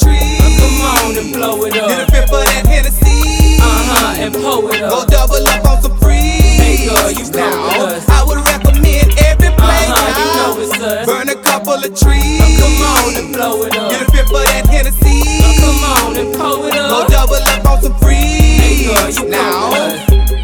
tree. Come on and blow it up. Get a fifth for that Hennessy. And pull it up. Go double up on some free. Hey girl, you come with us. I would recommend every place. You know it's us. Burn a couple of trees. Come on and blow it up. Get a fifth for that Hennessy. Come on and pull it up. Go double up on some free. Hey girl, you come with us.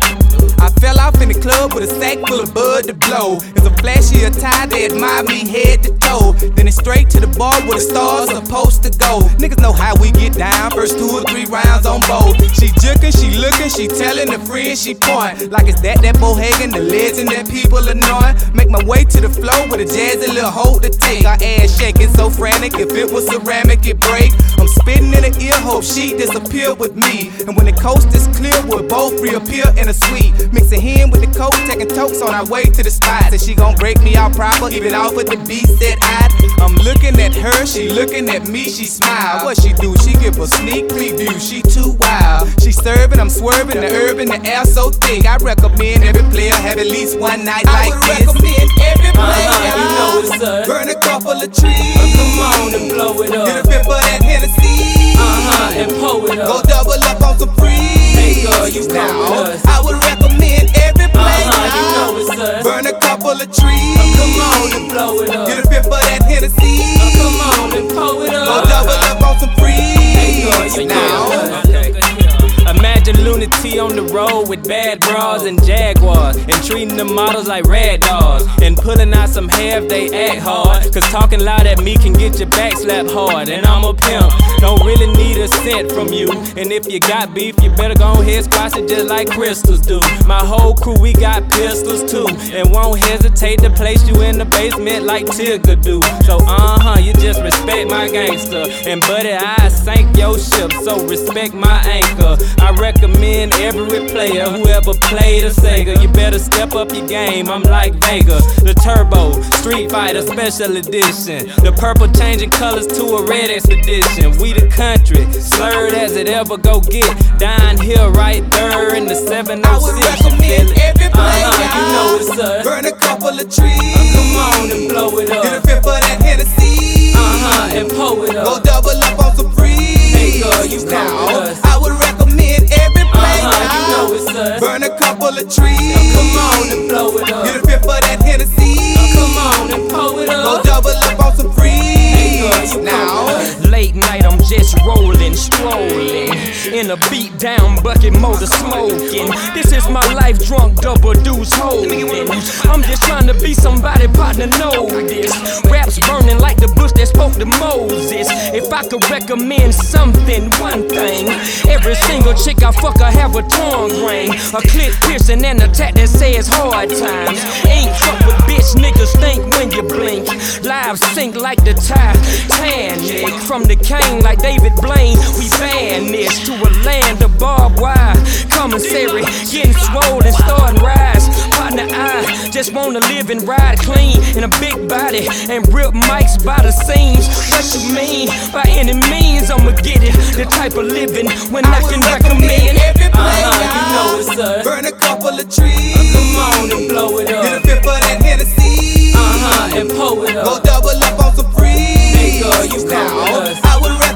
I fell off in the club with a sack full of bud to blow. It's a flashy attire that admire me head to toe. Then it's straight to the bar where the stars supposed to go. Niggas know how we get down. First 2 or 3 rounds on both. She jukin', she lookin', she tellin' the friends she point. Like it's that Bohagan, the legend that people annoy. Make my way to the floor with a jazzy little hold to take. Her ass shaking so frantic, if it was ceramic it break. I'm spittin' in her ear, hope she disappear with me. And when the coast is clear, we'll both reappear in a suite. Mixing hen with the coke, taking tokes on our way to the spot. Said she gon' break me out proper, even off with the beat said I'm looking at her, she looking at me, she smile. What she do? She give a sneak preview, she too wild. She serving, I'm swerving, the urban, the air so thick. I recommend every player have at least one night like this. I would recommend every player. You know it's us. Burn a couple of trees. Come on and blow it up. Get a fifth for that Hennessy. And pull it Go up. double up on some free. Hey girl, you come with us. I would recommend every player. You know it's us. Burn a couple of trees. Come on and blow it up. Get a fifth for that Hennessy. Come on and pull it Go up. double up on some free. Hey girl, you come with us. Imagine Lunati on the road with bad bras and Jaguars, and treating the models like rad dogs, and pulling out some hair if they act hard. Cause talking loud at me can get your back slapped hard. And I'm a pimp, don't really need a cent from you. And if you got beef, you better go ahead squash it just like crystals do. My whole crew, we got pistols too, and won't hesitate to place you in the basement like Tigger do. So you just respect my gangster, and buddy, I sank your ship, so respect my anchor. I recommend every player who ever played a Sega. You better step up your game, I'm like Vega. The Turbo, Street Fighter Special Edition. The purple changing colors to a red expedition. We the country, slurred as it ever go get. Down here right there in the 706. I would recommend every player. You know it's us. Burn a couple of trees. Come on and blow it Get a up. fifth for that Hennessy. And pull it Go up. double up on some free. Hey girl, you come with us. I would recommend every player. You know it's us. Burn a couple of trees. Come on and blow it Get a up. fifth for that Hennessy. Come on and pull it Go up. double up on some free. Hey girl, you come with us. Late night, I'm just rolling, strolling in a beat down bucket motor smoking. This is my life, drunk double deuce holding. I'm just trying to be somebody, partner, know this. Raps burning like the bush that spoke to Moses. If I could recommend something, one thing, every single chick I fuck, I have a tongue ring, a clip piercing and a tat that says hard times. Ain't fuck with bitch niggas think when you blink. Lives sink like the Titanic. From the cane like David Blaine, we vanished to a land of barbed wire. Commissary, getting swollen, starting rise. Partner, I just wanna live and ride clean in a big body and rip mics by the seams. What you mean? By any means, I'ma get it. The type of living when I can recommend every player. You know it's us. Burn a couple of trees. Come on and blow it Get a up. fifth for that Hennessy. And pull it Go up. double up on some free. Hey girl, you come with us. I would recommend